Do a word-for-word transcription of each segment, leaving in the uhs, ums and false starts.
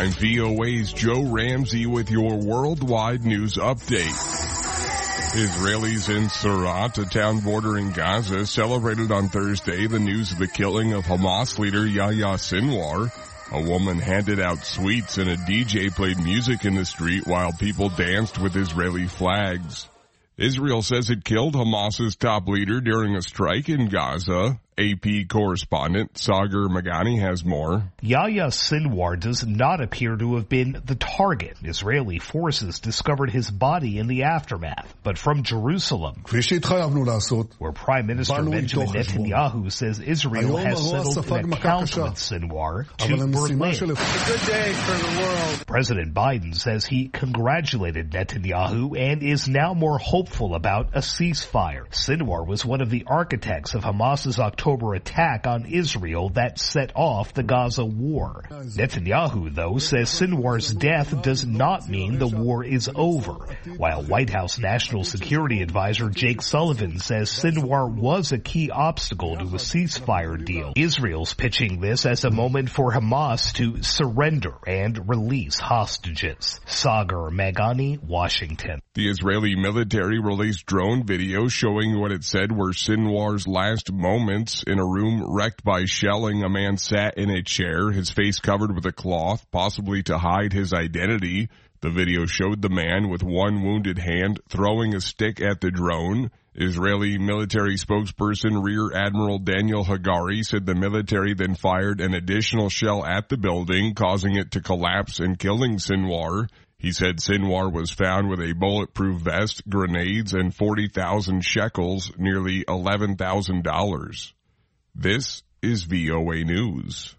I'm V O A's Joe Ramsey with your worldwide news update. Israelis in Surat, a town bordering Gaza, celebrated on Thursday the news of the killing of Hamas leader Yahya Sinwar. A woman handed out sweets and a D J played music in the street while people danced with Israeli flags. Israel says it killed Hamas's top leader during a strike in Gaza. A P correspondent Sagar Magani has more. Yahya Sinwar does not appear to have been the target. Israeli forces discovered his body in the aftermath. But from Jerusalem, where Prime Minister Benjamin Netanyahu says Israel has settled an account with Sinwar, to Berlin. It's a good day for the world. President Biden says he congratulated Netanyahu and is now more hopeful about a ceasefire. Sinwar was one of the architects of Hamas's October October attack on Israel that set off the Gaza war. Netanyahu, though, says Sinwar's death does not mean the war is over, while White House National Security Advisor Jake Sullivan says Sinwar was a key obstacle to a ceasefire deal. Israel's pitching this as a moment for Hamas to surrender and release hostages. Sagar Magani, Washington. The Israeli military released drone video showing what it said were Sinwar's last moments. In a room wrecked by shelling, a man sat in a chair, his face covered with a cloth, possibly to hide his identity. The video showed the man with one wounded hand throwing a stick at the drone. Israeli military spokesperson Rear Admiral Daniel Hagari said the military then fired an additional shell at the building, causing it to collapse and killing Sinwar. He said Sinwar was found with a bulletproof vest, grenades, and forty thousand shekels, nearly eleven thousand dollars. This is V O A News.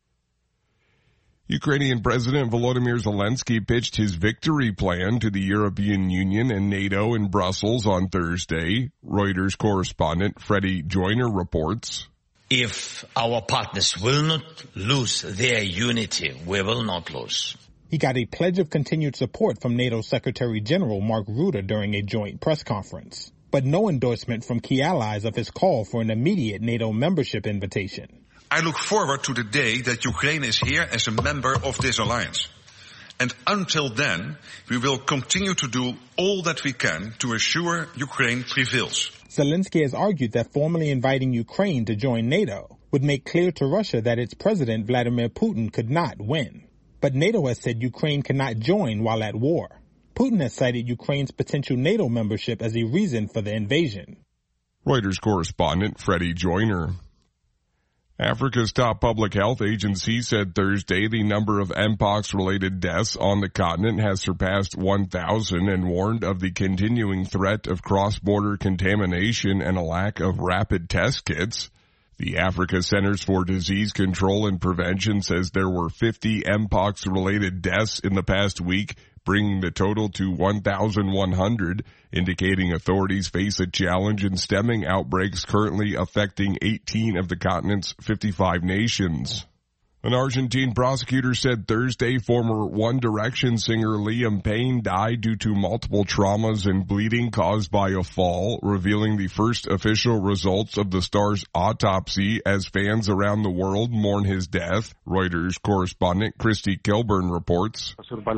Ukrainian President Volodymyr Zelensky pitched his victory plan to the European Union and NATO in Brussels on Thursday. Reuters correspondent Freddie Joyner reports. If our partners will not lose their unity, we will not lose. He got a pledge of continued support from NATO Secretary General Mark Rutte during a joint press conference, but no endorsement from key allies of his call for an immediate NATO membership invitation. I look forward to the day that Ukraine is here as a member of this alliance. And until then, we will continue to do all that we can to assure Ukraine prevails. Zelensky has argued that formally inviting Ukraine to join NATO would make clear to Russia that its president, Vladimir Putin, could not win. But NATO has said Ukraine cannot join while at war. Putin has cited Ukraine's potential NATO membership as a reason for the invasion. Reuters correspondent Freddie Joyner. Africa's top public health agency said Thursday the number of Mpox-related deaths on the continent has surpassed one thousand and warned of the continuing threat of cross-border contamination and a lack of rapid test kits. The Africa Centers for Disease Control and Prevention says there were fifty Mpox-related deaths in the past week, bringing the total to one thousand one hundred, indicating authorities face a challenge in stemming outbreaks currently affecting eighteen of the continent's fifty-five nations. An Argentine prosecutor said Thursday former One Direction singer Liam Payne died due to multiple traumas and bleeding caused by a fall, revealing the first official results of the star's autopsy as fans around the world mourn his death. Reuters correspondent Christy Kilburn reports.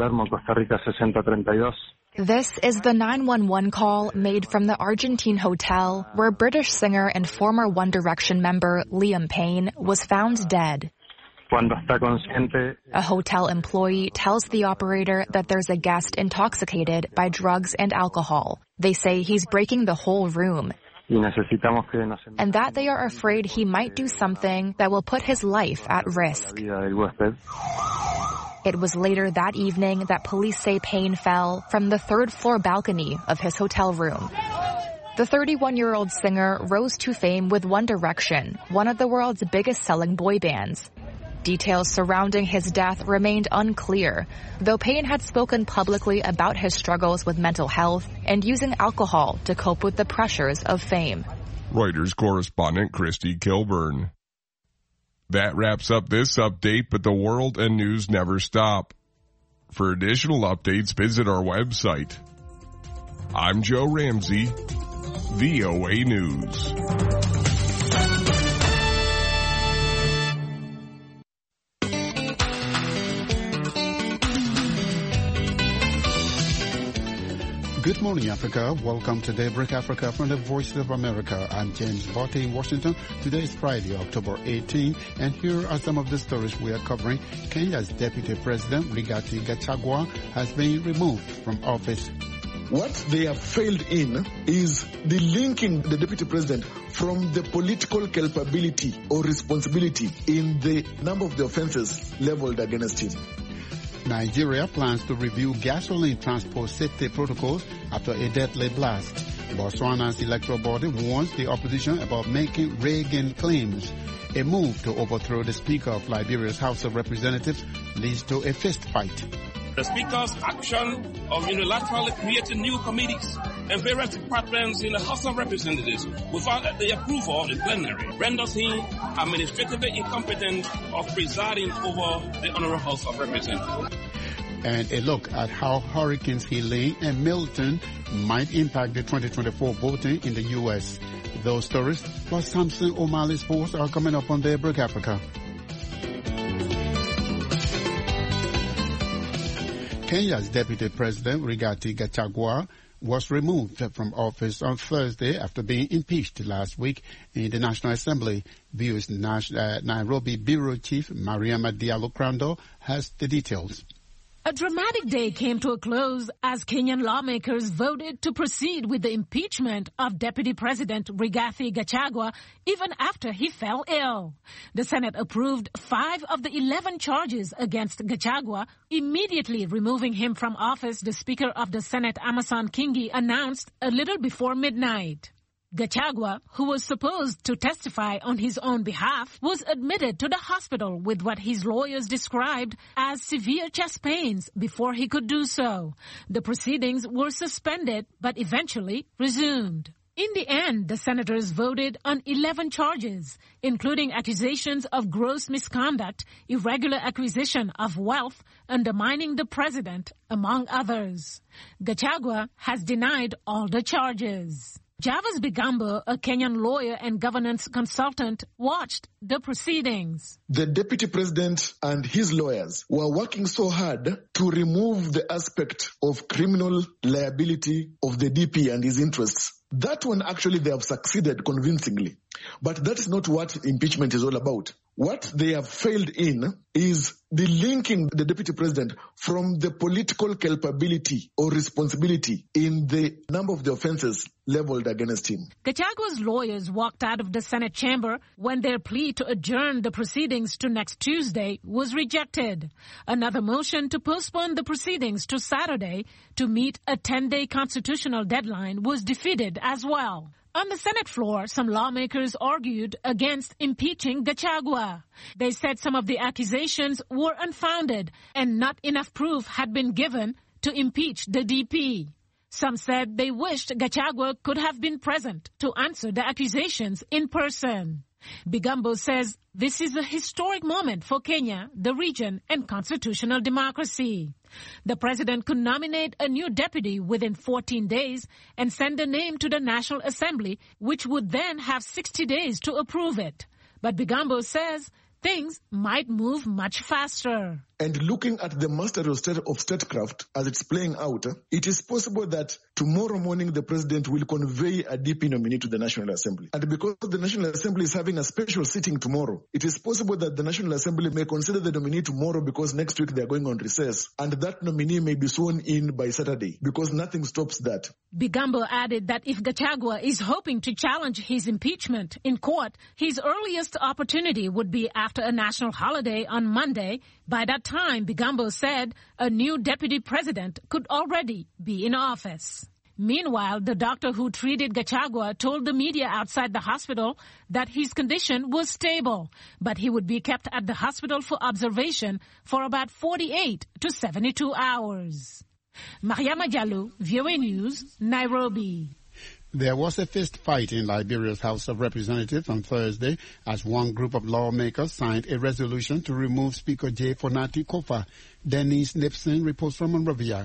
This is the nine one one call made from the Argentine hotel where British singer and former One Direction member Liam Payne was found dead. A hotel employee tells the operator that there's a guest intoxicated by drugs and alcohol. They say he's breaking the whole room, and that they are afraid he might do something that will put his life at risk. It was later that evening that police say Payne fell from the third floor balcony of his hotel room. The thirty-one-year-old singer rose to fame with One Direction, one of the world's biggest selling boy bands. Details surrounding his death remained unclear, though Payne had spoken publicly about his struggles with mental health and using alcohol to cope with the pressures of fame. Reuters correspondent Christy Kilburn. That wraps up this update, but the world and news never stop. For additional updates, visit our website. I'm Joe Ramsey, V O A News. Good morning, Africa. Welcome to Daybreak Africa from the Voice of America. I'm James Botte in Washington. Today is Friday, October eighteenth, and here are some of the stories we are covering. Kenya's Deputy President, Rigathi Gachagua, has been removed from office. What they have failed in is the linking the Deputy President from the political culpability or responsibility in the number of the offenses leveled against him. Nigeria plans to review gasoline transport safety protocols after a deadly blast. Botswana's electoral body warns the opposition about making Reagan claims. A move to overthrow the Speaker of Liberia's House of Representatives leads to a fist fight. The Speaker's action of unilaterally creating new committees and various departments in the House of Representatives without the approval of the plenary renders him administratively incompetent of presiding over the Honorable House of Representatives. And a look at how Hurricanes Helene and Milton might impact the twenty twenty-four voting in the U S. Those stories plus Samson O'Malley's sports are coming up on Daybreak Africa. Kenya's Deputy President, Rigathi Gachagua, was removed from office on Thursday after being impeached last week in the National Assembly. V O's uh, Nairobi Bureau Chief, Mariama Diallo-Crandall, has the details. A dramatic day came to a close as Kenyan lawmakers voted to proceed with the impeachment of Deputy President Rigathi Gachagua even after he fell ill. The Senate approved five of the eleven charges against Gachagua, immediately removing him from office. The Speaker of the Senate, Amason Kingi, announced a little before midnight. Gachagua, who was supposed to testify on his own behalf, was admitted to the hospital with what his lawyers described as severe chest pains before he could do so. The proceedings were suspended but eventually resumed. In the end, the senators voted on eleven charges, including accusations of gross misconduct, irregular acquisition of wealth, undermining the president, among others. Gachagua has denied all the charges. Javas Bigambo, a Kenyan lawyer and governance consultant, watched the proceedings. The Deputy President and his lawyers were working so hard to remove the aspect of criminal liability of the D P and his interests. That one, actually, they have succeeded convincingly. But that's not what impeachment is all about. What they have failed in is the linking the Deputy President from the political culpability or responsibility in the number of the offenses leveled against him. Gachagua's lawyers walked out of the Senate chamber when their plea to adjourn the proceedings to next Tuesday was rejected. Another motion to postpone the proceedings to Saturday to meet a ten-day constitutional deadline was defeated as well. On the Senate floor, some lawmakers argued against impeaching Gachagua. They said some of the accusations were unfounded and not enough proof had been given to impeach the D P. Some said they wished Gachagua could have been present to answer the accusations in person. Bigambo says this is a historic moment for Kenya, the region, and constitutional democracy. The president could nominate a new deputy within fourteen days and send a name to the National Assembly, which would then have sixty days to approve it. But Bigambo says things might move much faster. And looking at the mastery of, state, of statecraft as it's playing out, it is possible that tomorrow morning the president will convey a D P nominee to the National Assembly. And because the National Assembly is having a special sitting tomorrow, it is possible that the National Assembly may consider the nominee tomorrow because next week they are going on recess. And that nominee may be sworn in by Saturday because nothing stops that. Bigambo added that if Gachagua is hoping to challenge his impeachment in court, his earliest opportunity would be after a national holiday on Monday. By that time, Bigambo said a new deputy president could already be in office. Meanwhile, the doctor who treated Gachagua told the media outside the hospital that his condition was stable, but he would be kept at the hospital for observation for about forty-eight to seventy-two hours. Mariama Diallo, V O A News, Nairobi. There was a fist fight in Liberia's House of Representatives on Thursday as one group of lawmakers signed a resolution to remove Speaker J. Fonati Kofa. Denise Nipson reports from Monrovia.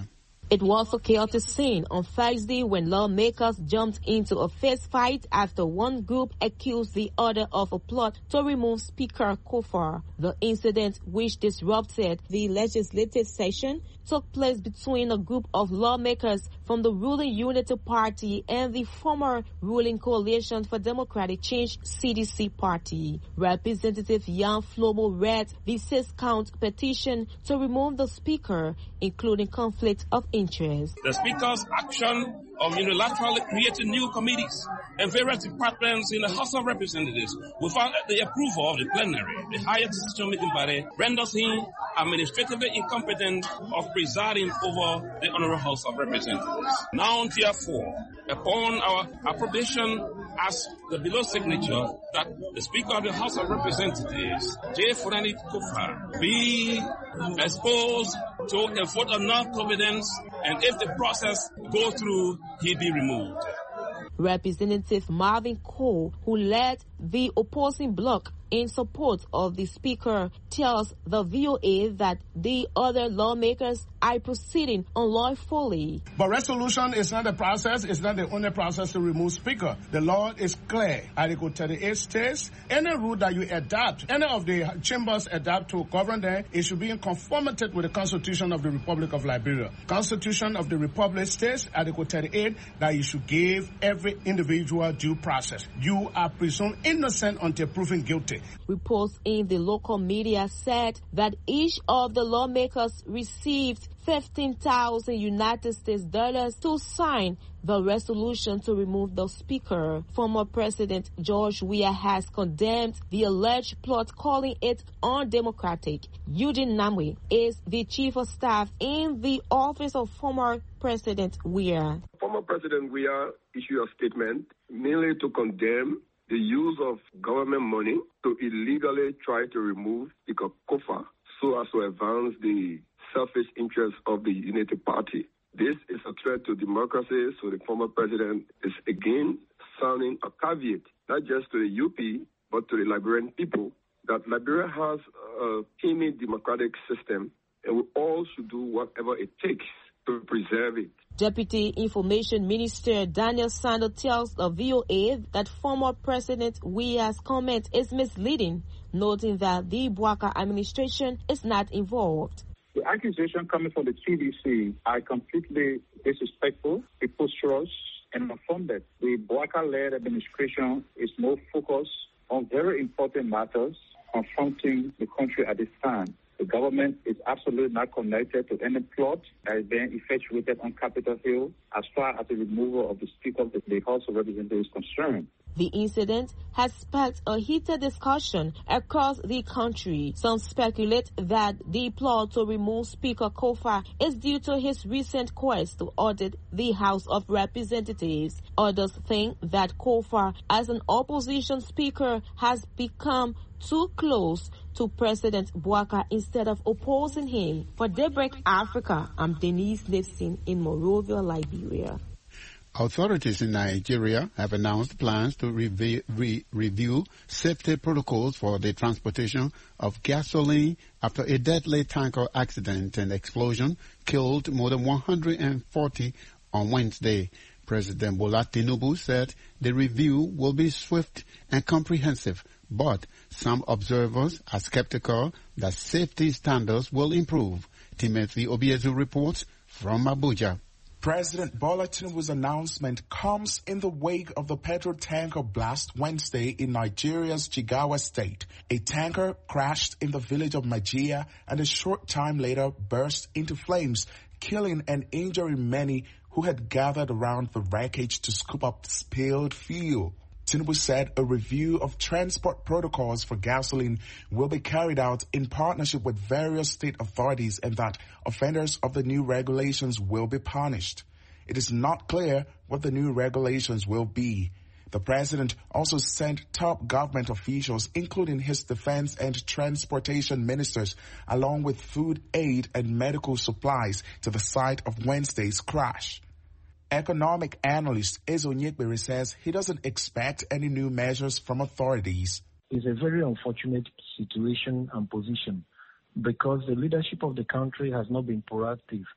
It was a chaotic scene on Thursday when lawmakers jumped into a fist fight after one group accused the other of a plot to remove Speaker Kofar. The incident, which disrupted the legislative session, took place between a group of lawmakers from the ruling Unity Party and the former ruling Coalition for Democratic Change C D C party. Representative Jan Flomo read the six-count petition to remove the speaker, including conflict of interest. The Speaker's action of unilaterally creating new committees and various departments in the House of Representatives without the approval of the plenary, the highest decision-making body, renders him administratively incompetent of presiding over the Honorable House of Representatives. Now, therefore, upon our approbation as the below signature, that the Speaker of the House of Representatives, J. Furanit Kofar, be exposed to a vote of non-confidence, and if the process go through, he be removed. Representative Marvin Cole, who led the opposing bloc in support of the speaker, tells the V O A that the other lawmakers are proceeding unlawfully. But resolution is not the process, it's not the only process to remove speaker. The law is clear. Article thirty-eight states, any rule that you adapt, any of the chambers adapt to govern them, it should be in conformity with the Constitution of the Republic of Liberia. Constitution of the Republic states, Article thirty-eight, that you should give every individual due process. You are presumed innocent until proven guilty. Reports in the local media said that each of the lawmakers received fifteen thousand United States dollars to sign the resolution to remove the speaker. Former President George Weah has condemned the alleged plot, calling it undemocratic. Eugene Namwe is the chief of staff in the office of former President Weah. Former President Weah issued a statement mainly to condemn the use of government money to illegally try to remove Speaker Kofar so as to advance the selfish interests of the Unity Party. This is a threat to democracy, so the former president is again sounding a caveat, not just to the U P, but to the Liberian people, that Liberia has a teeming democratic system, and we all should do whatever it takes to preserve it. Deputy Information Minister Daniel Sando tells the V O A that former President Weah's comment is misleading, noting that the Bouaka administration is not involved. The accusation coming from the C D C are completely disrespectful, preposterous, and unfounded. The Bouaka-led administration is more focused on very important matters confronting the country at this time. The government is absolutely not connected to any plot that is being effectuated on Capitol Hill as far as the removal of the Speaker of the House of Representatives is concerned. The incident has sparked a heated discussion across the country. Some speculate that the plot to remove Speaker Kofar is due to his recent quest to audit the House of Representatives. Others think that Kofar, as an opposition speaker, has become too close to President Bouaka instead of opposing him. For Daybreak Africa, I'm Denise Nixon in Monrovia, Liberia. Authorities in Nigeria have announced plans to re- re- review safety protocols for the transportation of gasoline after a deadly tanker accident and explosion killed more than one hundred forty on Wednesday. President Bola Tinubu said the review will be swift and comprehensive, but some observers are skeptical that safety standards will improve. Timothy Obiezu reports from Abuja. President Bola Tinubu's announcement comes in the wake of the petrol tanker blast Wednesday in Nigeria's Jigawa state. A tanker crashed in the village of Majia and a short time later burst into flames, killing and injuring many who had gathered around the wreckage to scoop up spilled fuel. Tinubu said a review of transport protocols for gasoline will be carried out in partnership with various state authorities and that offenders of the new regulations will be punished. It is not clear what the new regulations will be. The president also sent top government officials, including his defense and transportation ministers, along with food aid and medical supplies to the site of Wednesday's crash. Economic analyst Ezo Nyekbere says he doesn't expect any new measures from authorities. It's a very unfortunate situation and position because the leadership of the country has not been proactive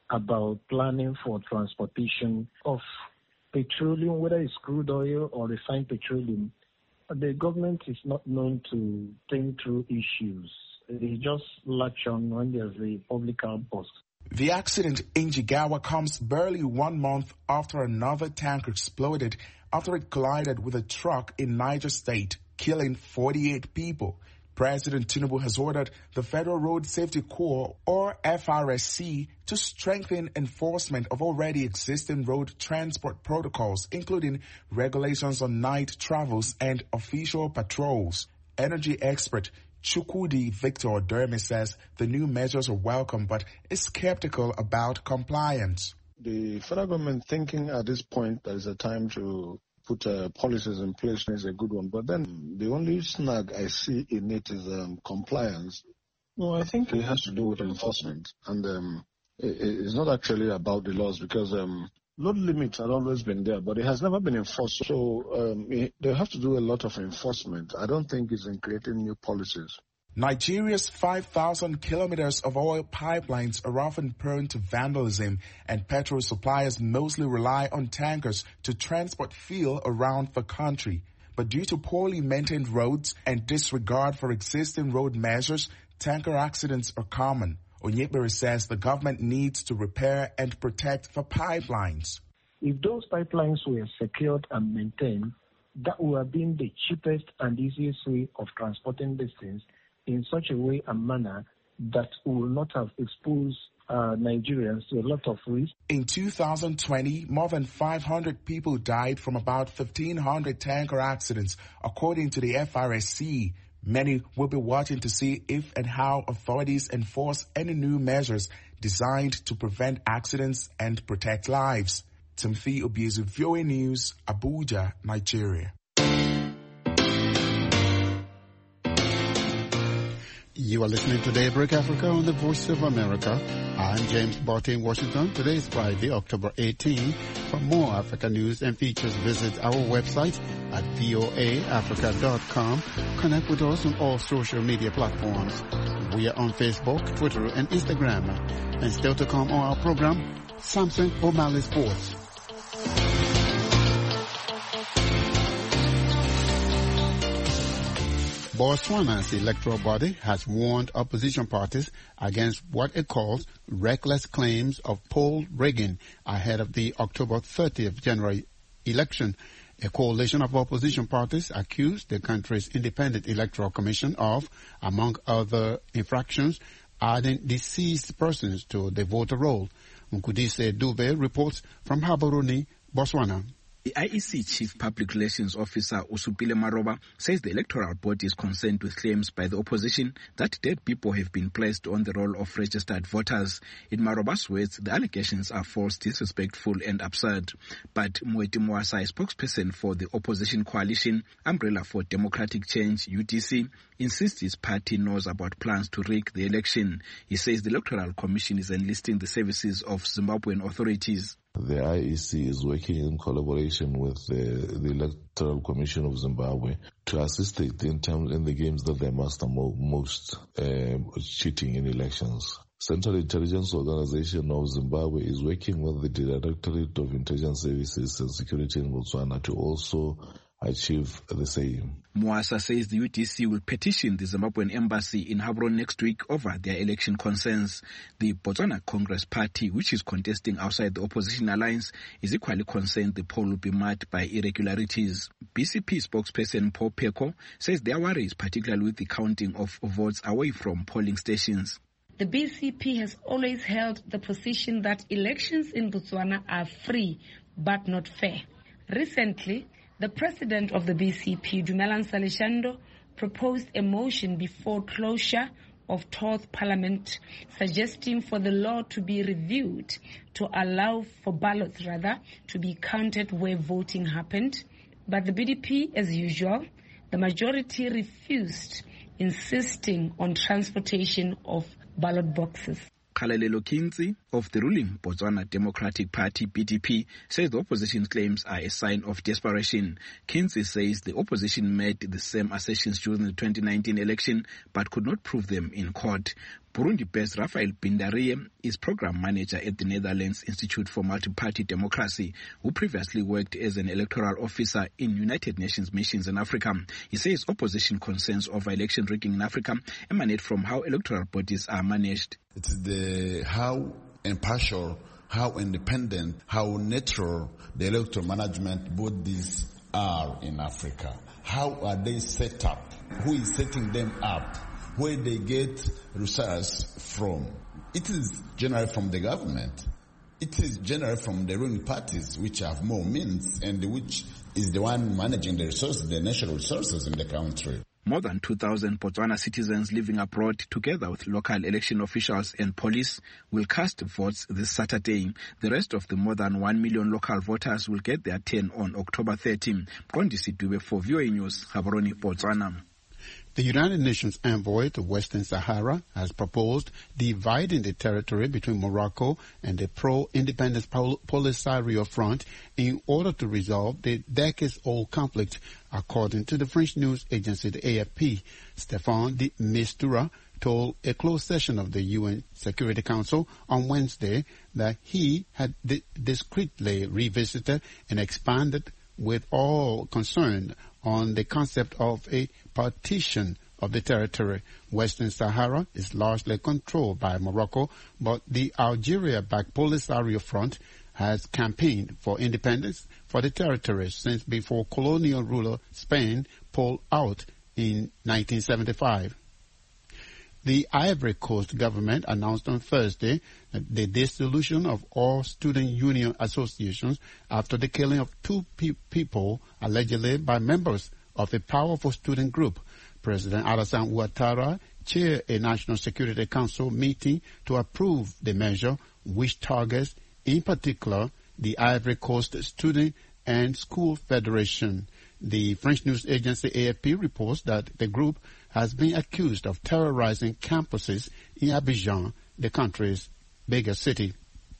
about planning for transportation of petroleum, whether it's crude oil or refined petroleum. The government is not known to think through issues. They just latch on when there's a public outburst. The accident in Jigawa comes barely one month after another tanker exploded after it collided with a truck in Niger State, killing forty-eight people. President Tinubu has ordered the Federal Road Safety Corps, or F R S C, to strengthen enforcement of already existing road transport protocols, including regulations on night travels and official patrols. Energy expert Chukwudi Victor Derme says the new measures are welcome, but is skeptical about compliance. The federal government thinking at this point there is a time to put uh, policies in place is a good one. But then the only snag I see in it is um, compliance. No, I think it has to do with enforcement. And um, it, it's not actually about the laws because um, load limits have always been there, but it has never been enforced. So um, it, they have to do a lot of enforcement. I don't think it's in creating new policies. Nigeria's five thousand kilometers of oil pipelines are often prone to vandalism, and petrol suppliers mostly rely on tankers to transport fuel around the country. But due to poorly maintained roads and disregard for existing road measures, tanker accidents are common. Onyebere says the government needs to repair and protect the pipelines. If those pipelines were secured and maintained, that would have been the cheapest and easiest way of transporting these things in such a way and manner that will not have exposed uh, Nigerians to a lot of risk. In two thousand twenty, more than five hundred people died from about fifteen hundred tanker accidents, according to the F R S C. Many will be watching to see if and how authorities enforce any new measures designed to prevent accidents and protect lives. Timothy Obiezu, V O A News, Abuja, Nigeria. You are listening to Daybreak Africa on the Voice of America. I'm James Barty in Washington. Today is Friday, October eighteenth. For more Africa news and features, visit our website at voa africa dot com. Connect with us on all social media platforms. We are on Facebook, Twitter, and Instagram. And still to come on our program, Samson O'Malley Sports. Botswana's electoral body has warned opposition parties against what it calls reckless claims of poll rigging ahead of the October thirtieth general election. A coalition of opposition parties accused the country's Independent Electoral Commission of, among other infractions, adding deceased persons to the voter roll. Nkudise Dube reports from Gaborone, Botswana. The I E C Chief Public Relations Officer Usupile Maroba says the electoral body is concerned with claims by the opposition that dead people have been placed on the roll of registered voters. In Maroba's words, the allegations are false, disrespectful and absurd. But Moeti Moasa, spokesperson for the opposition coalition Umbrella for Democratic Change, U D C, insists his party knows about plans to rig the election. He says the Electoral Commission is enlisting the services of Zimbabwean authorities. The I E C is working in collaboration with the, the Electoral Commission of Zimbabwe to assist it in terms in the games that they master mo- most, uh, cheating in elections. Central Intelligence Organization of Zimbabwe is working with the Directorate of Intelligence Services and Security in Botswana to also achieve the same. Moasa says the U D C will petition the Zimbabwean embassy in Gaborone next week over their election concerns. The Botswana Congress Party, which is contesting outside the opposition alliance, is equally concerned the poll will be marked by irregularities. B C P spokesperson Paul Peko says their worry is particularly with the counting of votes away from polling stations. The B C P has always held the position that elections in Botswana are free but not fair. Recently, the president of the B C P, Dumelang Salishando, proposed a motion before closure of twelfth Parliament suggesting for the law to be reviewed to allow for ballots, rather, to be counted where voting happened. But the B D P, as usual, the majority refused, insisting on transportation of ballot boxes. Kalalelo Kinzi of the ruling Botswana Democratic Party, B D P, says the opposition's claims are a sign of desperation. Kinzi says the opposition made the same assertions during the twenty nineteen election but could not prove them in court. Burundi-based Rafael Bindarie is program manager at the Netherlands Institute for Multi-Party Democracy, who previously worked as an electoral officer in United Nations missions in Africa. He says opposition concerns over election rigging in Africa emanate from how electoral bodies are managed. It's the how impartial, how independent, how neutral the electoral management bodies are in Africa. How are they set up? Who is setting them up? Where they get resources from? It is generally from the government. It is generally from the ruling parties, which have more means and which is the one managing the resources, the natural resources in the country. More than two thousand Botswana citizens living abroad, together with local election officials and police, will cast votes this Saturday. The rest of the more than one million local voters will get their turn on October thirteenth. Kondisi Dube for V O A News, Gaborone, Botswana. The United Nations envoy to Western Sahara has proposed dividing the territory between Morocco and the pro-independence Polisario Front in order to resolve the decades-old conflict, according to the French news agency the A F P. Stéphane de Mistura told a closed session of the U N Security Council on Wednesday that he had di- discreetly revisited and expanded with all concerned on the concept of a partition of the territory. Western Sahara is largely controlled by Morocco, but the Algeria-backed Polisario Front has campaigned for independence for the territory since before colonial ruler Spain pulled out in nineteen seventy-five. The Ivory Coast government announced on Thursday the dissolution of all student union associations after the killing of two pe- people allegedly by members of a powerful student group. President Alassane Ouattara chaired a National Security Council meeting to approve the measure, which targets, in particular, the Ivory Coast Student and School Federation. The French news agency A F P reports that the group has been accused of terrorizing campuses in Abidjan, the country's biggest city.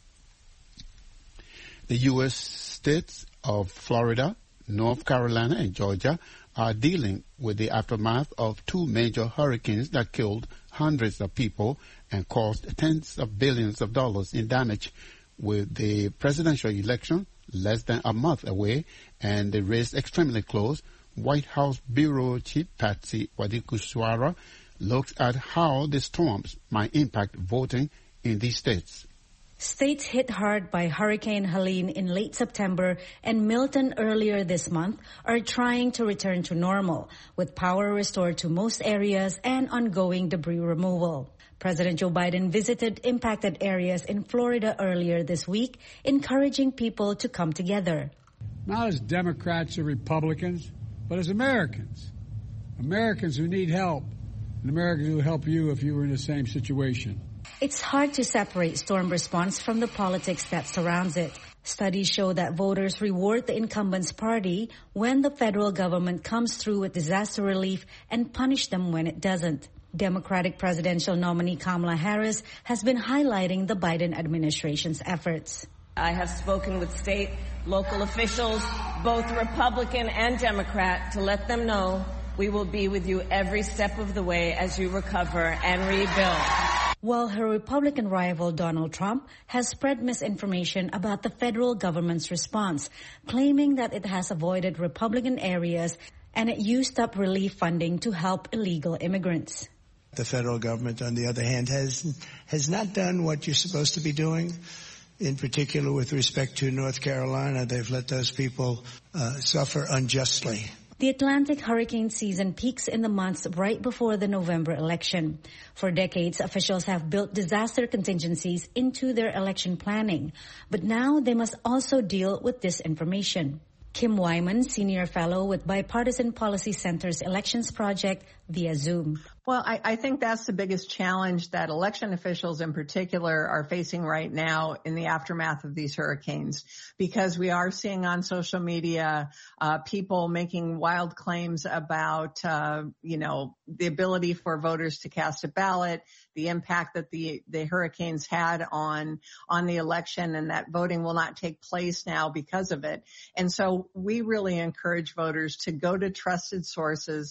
The U S states of Florida, North Carolina, and Georgia are dealing with the aftermath of two major hurricanes that killed hundreds of people and caused tens of billions of dollars in damage. With the presidential election less than a month away and the race extremely close, White House Bureau Chief Patsy Widakuswara looks at how the storms might impact voting in these states. States hit hard by Hurricane Helene in late September and Milton earlier this month are trying to return to normal, with power restored to most areas and ongoing debris removal. President Joe Biden visited impacted areas in Florida earlier this week, encouraging people to come together. Not as Democrats or Republicans, but as Americans. Americans who need help, and Americans who will help you if you were in the same situation. It's hard to separate storm response from the politics that surrounds it. Studies show that voters reward the incumbent's party when the federal government comes through with disaster relief and punish them when it doesn't. Democratic presidential nominee Kamala Harris has been highlighting the Biden administration's efforts. I have spoken with state, local officials, both Republican and Democrat, to let them know we will be with you every step of the way as you recover and rebuild. While her Republican rival Donald Trump has spread misinformation about the federal government's response, claiming that it has avoided Republican areas and it used up relief funding to help illegal immigrants. The federal government, on the other hand, has has not done what you're supposed to be doing. In particular, with respect to North Carolina, they've let those people uh, suffer unjustly. The Atlantic hurricane season peaks in the months right before the November election. For decades, officials have built disaster contingencies into their election planning, but now they must also deal with disinformation. Kim Wyman, Senior Fellow with Bipartisan Policy Center's Elections Project, via Zoom. Well, I, I think that's the biggest challenge that election officials in particular are facing right now in the aftermath of these hurricanes, because we are seeing on social media uh, people making wild claims about, uh, you know, the ability for voters to cast a ballot, the impact that the, the hurricanes had on, on the election, and that voting will not take place now because of it. And so we really encourage voters to go to trusted sources.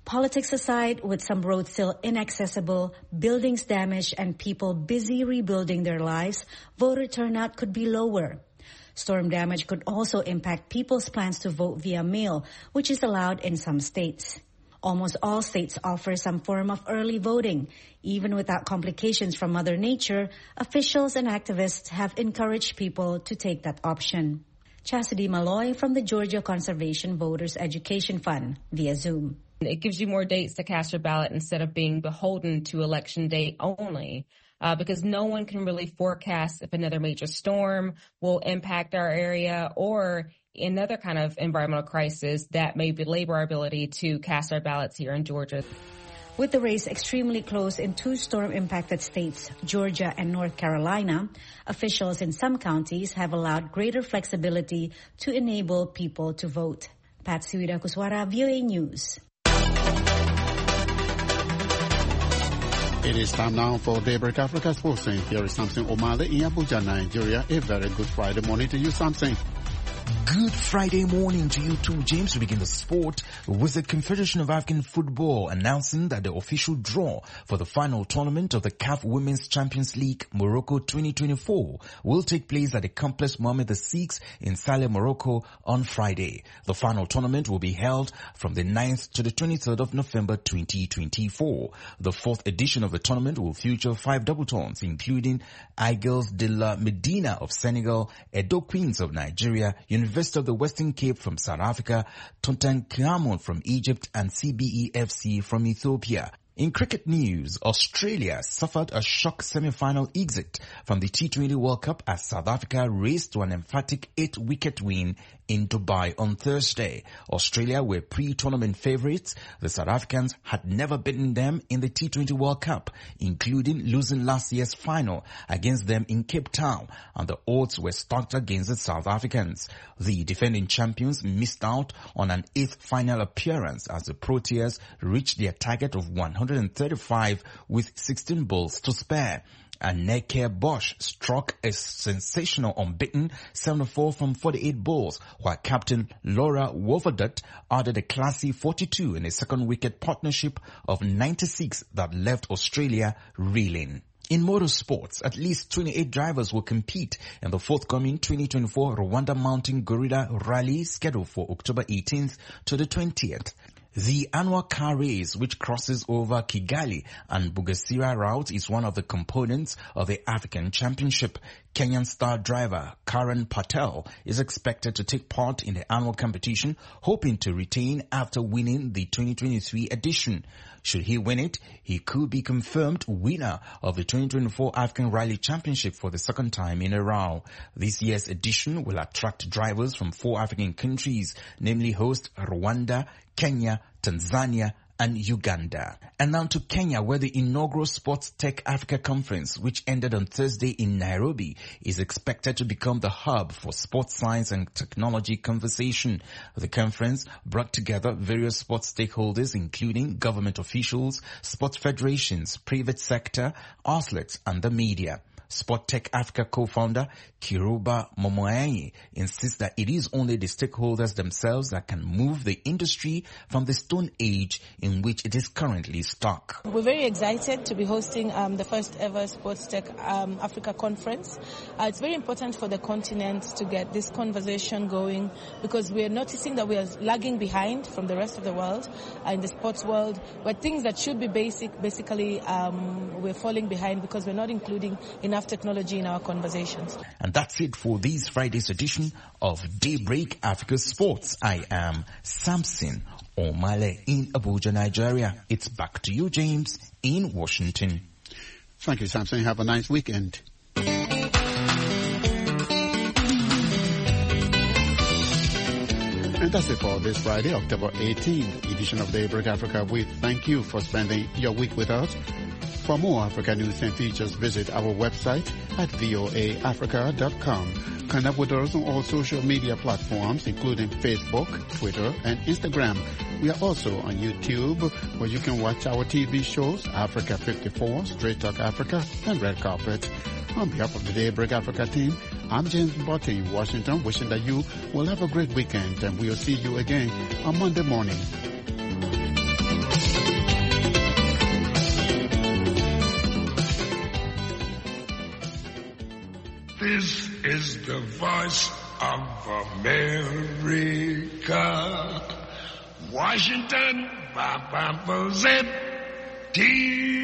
Politics aside, with some roads still inaccessible, buildings damaged, and people busy rebuilding their lives, voter turnout could be lower. Storm damage could also impact people's plans to vote via mail, which is allowed in some states. Almost all states offer some form of early voting. Even without complications from Mother Nature, officials and activists have encouraged people to take that option. Chastity Malloy from the Georgia Conservation Voters Education Fund via Zoom. It gives you more dates to cast your ballot instead of being beholden to election day only, uh, because no one can really forecast if another major storm will impact our area or another kind of environmental crisis that may belabor our ability to cast our ballots here in Georgia. With the race extremely close in two storm-impacted states, Georgia and North Carolina, officials in some counties have allowed greater flexibility to enable people to vote. Patsy Widakuswara, V O A News. It is time now for Daybreak Africa Sports. Here is Samson Omale in Abuja, Nigeria. A very good Friday morning to you, Samson. Good Friday morning to you too, James. We begin the sport with the Confederation of African Football announcing that the official draw for the final tournament of the C A F Women's Champions League Morocco twenty twenty-four will take place at the Complex Mohammed the sixth in Saleh, Morocco on Friday. The final tournament will be held from the ninth to the twenty-third of November twenty twenty-four. The fourth edition of the tournament will feature five double-tons, including Aigles de la Medina of Senegal, Edo Queens of Nigeria, University of the Western Cape from South Africa, Tutankhamun from Egypt, and C B E F C from Ethiopia. In cricket news, Australia suffered a shock semi-final exit from the T twenty World Cup as South Africa raced to an emphatic eight-wicket win in Dubai on Thursday. Australia were pre-tournament favourites. The South Africans had never beaten them in the T twenty World Cup, including losing last year's final against them in Cape Town, and the odds were stacked against the South Africans. The defending champions missed out on an eighth final appearance as the Proteas reached their target of one hundred thirty-five with sixteen balls to spare. And Necker Bosch struck a sensational unbeaten seventy-four from forty-eight balls, while captain Laura Wolferdut added a classy forty-two in a second wicket partnership of ninety-six that left Australia reeling. In motorsports, at least twenty-eight drivers will compete in the forthcoming twenty twenty-four Rwanda Mountain Gorilla Rally scheduled for October eighteenth to the twentieth. The annual car race, which crosses over Kigali and Bugesera routes, is one of the components of the African Championship. Kenyan star driver Karan Patel is expected to take part in the annual competition, hoping to retain after winning the twenty twenty-three edition. Should he win it, he could be confirmed winner of the twenty twenty-four African Rally Championship for the second time in a row. This year's edition will attract drivers from four African countries, namely host Rwanda, Kenya, Tanzania, and Uganda. And now to Kenya, where the inaugural Sports Tech Africa Conference, which ended on Thursday in Nairobi, is expected to become the hub for sports science and technology conversation. The conference brought together various sports stakeholders, including government officials, sports federations, private sector, athletes, and the media. Sport Tech Africa co-founder Kiruba Momoanyi insists that it is only the stakeholders themselves that can move the industry from the stone age in which it is currently stuck. We're very excited to be hosting um, the first ever Sports Tech um, Africa conference. Uh, it's very important for the continent to get this conversation going because we're noticing that we are lagging behind from the rest of the world uh, in the sports world, where things that should be basic, basically um, we're falling behind because we're not including enough technology in our conversations. And that's it for this Friday's edition of Daybreak Africa Sports. I am Samson Omale in Abuja, Nigeria. It's back to you, James, in Washington. Thank you, Samson. Have a nice weekend. And that's it for this Friday, October eighteenth edition of Daybreak Africa. We thank you for spending your week with us. For more Africa news and features, visit our website at voa africa dot com. Connect with us on all social media platforms, including Facebook, Twitter, and Instagram. We are also on YouTube, where you can watch our T V shows, Africa fifty-four, Straight Talk Africa, and Red Carpet. On behalf of the Daybreak Africa team, I'm James Botte in Washington, wishing that you will have a great weekend, and we'll see you again on Monday morning. This is the voice of America. Washington, Papa Z, T.